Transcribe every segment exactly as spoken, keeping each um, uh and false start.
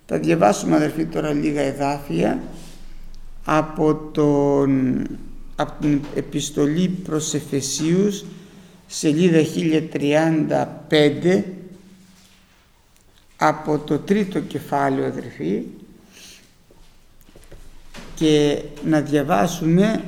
Θα διαβάσουμε, αδερφοί, τώρα λίγα εδάφια από, τον, από την επιστολή προς Εφεσίους, σελίδα χίλια τριάντα πέντε, από το τρίτο κεφάλαιο, αδερφοί, και να διαβάσουμε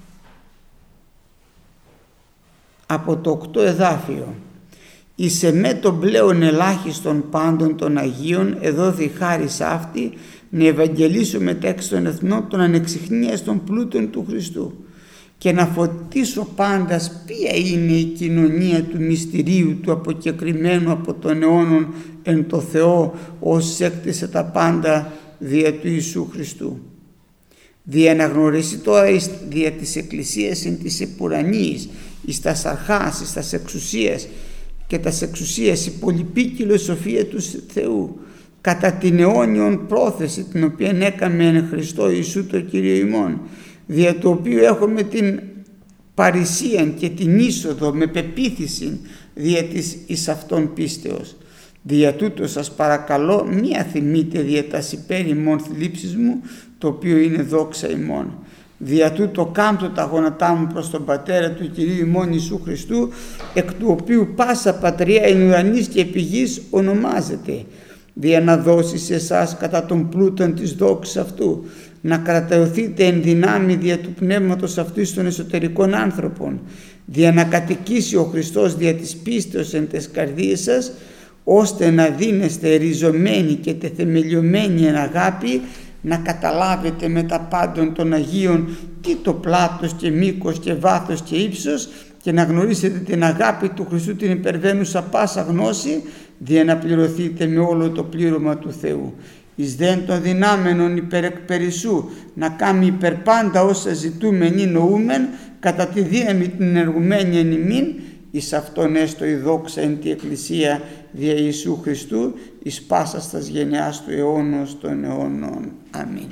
από το οκτώ εδάφιο. «Εις εμέ τον πλέον ελάχιστον πάντων των Αγίων εδόθη χάρις αυτή να ευαγγελίσω μεταξύ των εθνών των ανεξιχνίας των πλούτων του Χριστού και να φωτίσω πάντας ποια είναι η κοινωνία του μυστηρίου του αποκεκριμένου από τον αιώνων εν το Θεό, ως έκτισε τα πάντα δια του Ιησού Χριστού. Δια να γνωρίσει τώρα εις, δια της Εκκλησίας εν της επουρανίης, εις τας αρχάς, εις τας εξουσίας και τας εξουσίας η πολυπίκυλη σοφία του Θεού, κατά την αιώνιον πρόθεση την οποία έκαμε εν Χριστώ Ιησού το Κύριο ημών, δια του οποίου έχουμε την παρησίαν και την είσοδο με πεποίθηση δια της εις αυτόν πίστεως. Δια τούτο σας παρακαλώ μη αθυμείτε δια τας υπέρ ημών θλίψης μου, το οποίο είναι δόξα ημών. Δια τούτο κάμπτω τα γόνατά μου προς τον Πατέρα του Κυρίου ημών Ιησού Χριστού, εκ του οποίου πάσα πατριά εν ουρανής και επί γης ονομάζεται, δια να δώσει σε εσάς κατά των πλούτων της δόξης αυτού, να κραταιωθείτε εν δυνάμει δια του πνεύματος αυτού στον εσωτερικών άνθρωπων, δια να κατοικήσει ο Χριστός δια της πίστεως εν τες καρδίες σας, ώστε να δίνεστε ριζωμένοι και τεθεμελιωμένοι εν αγάπη, να καταλάβετε με τα πάντων των Αγίων τι το πλάτος και μήκος και βάθος και ύψος, και να γνωρίσετε την αγάπη του Χριστού την υπερβαίνουσα πάσα γνώση, δια να πληρωθείτε με όλο το πλήρωμα του Θεού. Εις δέν των δυνάμενων υπερεκπερισσού να κάνει υπερπάντα όσα ζητούμεν ή νοούμεν, κατά τη δύναμη την ενεργουμένη εν ημίν, εις αυτόν έστω η δόξα εν τη Εκκλησία δια Ιησού Χριστού, εις πάσας τας γενιάς του αιώνος των αιώνων. Αμήν.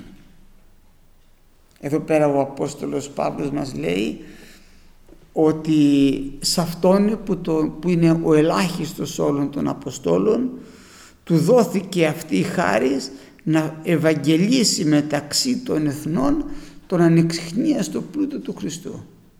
Εδώ πέρα ο Απόστολος Παύλος μας λέει ότι σε αυτόν που, το, που είναι ο ελάχιστος όλων των Αποστόλων, του δόθηκε αυτή η χάρις να ευαγγελίσει μεταξύ των εθνών τον ανεξιχνία στο πλούτο του Χριστού.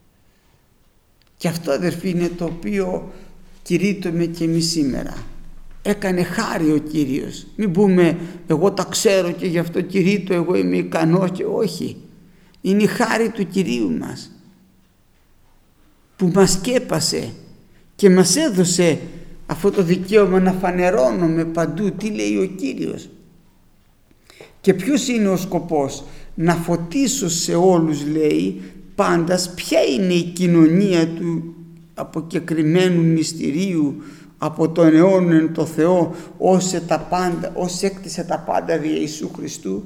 Και αυτό, αδερφοί, είναι το οποίο κηρύττουμε και εμείς σήμερα. Έκανε χάρη ο Κύριος. Μην πούμε εγώ τα ξέρω και γι' αυτό κηρύττω, εγώ είμαι ικανός, και όχι. Είναι η χάρη του Κυρίου μας που μας σκέπασε και μας έδωσε αυτό το δικαίωμα να φανερώνουμε παντού τι λέει ο Κύριος. Και ποιος είναι ο σκοπός? Να φωτίσω σε όλους, λέει, πάντας ποια είναι η κοινωνία του αποκεκριμένου μυστηρίου από τον αιώνων το Θεό, ως, τα πάντα, ως έκτισε τα πάντα δια Ιησού Χριστού.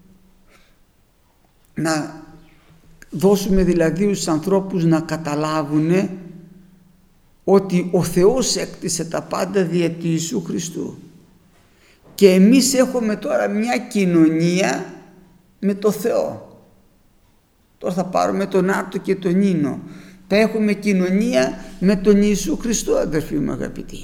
Να δώσουμε δηλαδή στους ανθρώπους να καταλάβουν ότι ο Θεός έκτισε τα πάντα δια του Ιησού Χριστού, και εμείς έχουμε τώρα μια κοινωνία με το Θεό. Τώρα θα πάρουμε τον Άρτο και τον Νίνο. Θα έχουμε κοινωνία με τον Ιησού Χριστό, αδερφοί μου αγαπητοί.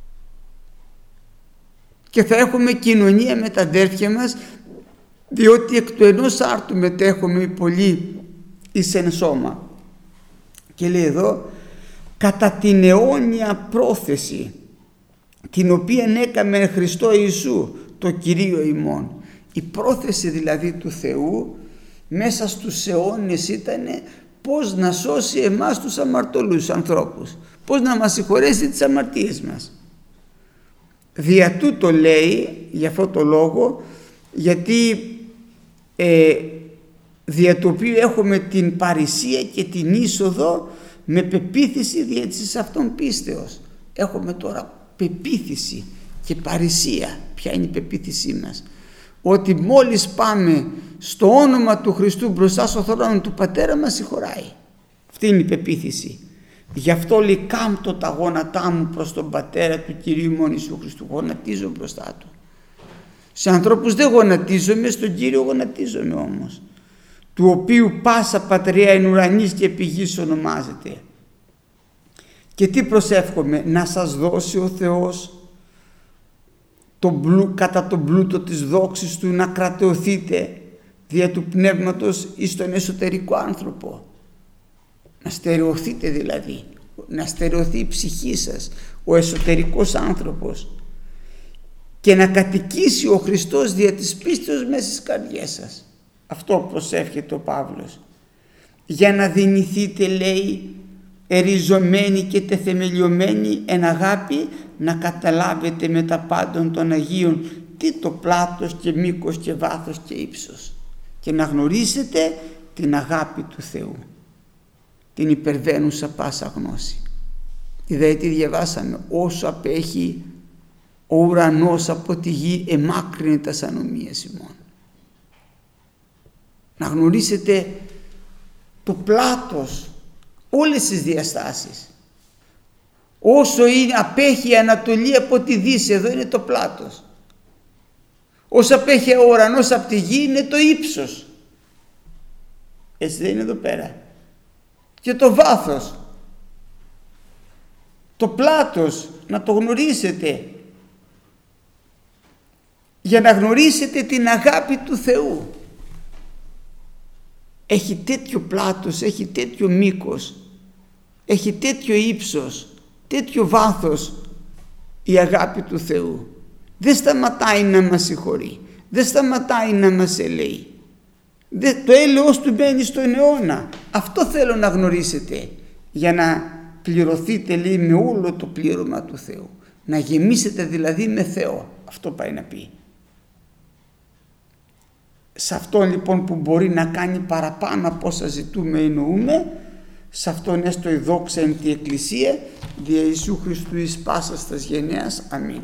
Και θα έχουμε κοινωνία με τα αδέρφια μας, διότι εκ του ενός άρτου μετέχουμε πολλοί εις εν σώμα. Και λέει εδώ, κατά την αιώνια πρόθεση την οποία έκαμε Χριστό Ιησού το Κυρίο ημών. Η πρόθεση δηλαδή του Θεού μέσα στους αιώνες ήταν πώς να σώσει εμάς τους αμαρτωλούς ανθρώπους, πώς να μας συγχωρέσει τις αμαρτίες μας. Δια τούτο λέει, για αυτό το λόγο, γιατί ε, δια το οποίο έχουμε την παρησία και την είσοδο με πεποίθηση δια της αυτών πίστεως. Έχουμε τώρα πεποίθηση και παρησία. Ποια είναι η πεποίθησή μας? Ότι μόλις πάμε στο όνομα του Χριστού μπροστά στο θρόνο του Πατέρα μας συγχωράει. Αυτή είναι η πεποίθηση. Γι' αυτό λέει, κάμπτω τα γόνατά μου προς τον Πατέρα του Κυρίου ημών Ιησού Χριστού. Γονατίζω μπροστά του. Σε ανθρώπους δεν γονατίζομαι, στον Κύριο γονατίζομαι όμως, του οποίου πάσα πατριά εν ουρανής και επί γης ονομάζεται. Και τι προσεύχομαι? Να σας δώσει ο Θεός το πλου, κατά τον πλούτο της δόξης του να κρατεωθείτε δια του πνεύματος εις τον εσωτερικό άνθρωπο. Να στερεωθείτε δηλαδή, να στερεωθεί η ψυχή σας, ο εσωτερικός άνθρωπος, και να κατοικήσει ο Χριστός δια της πίστεως μέσα στις καρδιές σας. Αυτό προσεύχεται ο Παύλος. Για να δυνηθείτε, λέει, εριζωμένοι και τεθεμελιωμένοι εν αγάπη, να καταλάβετε με τα πάντων των Αγίων τι το πλάτος και μήκος και βάθος και ύψος, και να γνωρίσετε την αγάπη του Θεού, την υπερβαίνουσα πάσα γνώση. Δηλαδή τι διαβάσαμε, όσο απέχει ο ουρανός από τη γη, εμάκρυνε τας ανομίας ημών. Να γνωρίσετε το πλάτος, όλες τις διαστάσεις. Όσο είναι, απέχει η Ανατολή από τη Δύση, εδώ είναι το πλάτος. Όσο απέχει ο ουρανός από τη γη είναι το ύψος. Έτσι δεν είναι εδώ πέρα? Και το βάθος, το πλάτος, να το γνωρίσετε, για να γνωρίσετε την αγάπη του Θεού. Έχει τέτοιο πλάτος, έχει τέτοιο μήκος, έχει τέτοιο ύψος, τέτοιο βάθος η αγάπη του Θεού. Δεν σταματάει να μας συγχωρεί, δεν σταματάει να μας ελέει. Δεν, το έλεος του μπαίνει στον αιώνα. Αυτό θέλω να γνωρίσετε, για να πληρωθείτε, λέει, με όλο το πλήρωμα του Θεού. Να γεμίσετε δηλαδή με Θεό. Αυτό πάει να πει. Σε αυτόν λοιπόν που μπορεί να κάνει παραπάνω από όσα ζητούμε εννοούμε, σε αυτόν έστω η δόξα εν τη Εκκλησία, δια Ιησού Χριστού εις πάσας τας γενεάς. Αμήν.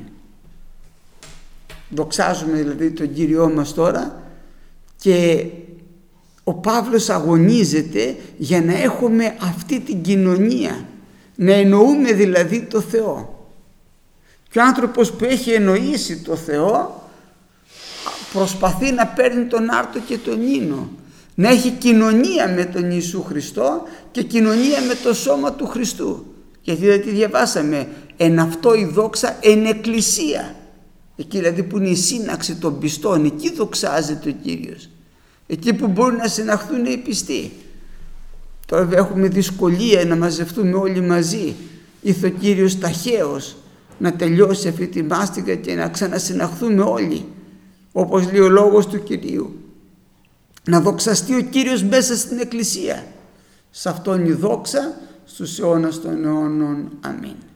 Δοξάζουμε δηλαδή τον Κύριό μας τώρα, και ο Παύλος αγωνίζεται για να έχουμε αυτή την κοινωνία, να εννοούμε δηλαδή το Θεό. Και ο άνθρωπος που έχει εννοήσει το Θεό προσπαθεί να παίρνει τον άρτο και τον ίνο, να έχει κοινωνία με τον Ιησού Χριστό και κοινωνία με το σώμα του Χριστού. Γιατί δηλαδή διαβάσαμε, εν αυτό η δόξα εν εκκλησία, εκεί δηλαδή που είναι η σύναξη των πιστών, εκεί δοξάζεται ο Κύριος, εκεί που μπορούν να συναχθούν οι πιστοί. Τώρα έχουμε δυσκολία να μαζευτούμε όλοι μαζί. Ήρθε ο Κύριος ταχαίως να τελειώσει αυτή τη μάστιγα και να ξανασυναχθούμε όλοι, όπως λέει ο λόγος του Κυρίου. Να δοξαστεί ο Κύριος μέσα στην Εκκλησία. Σε αυτόν η δόξα στους αιώνας των αιώνων. Αμήν.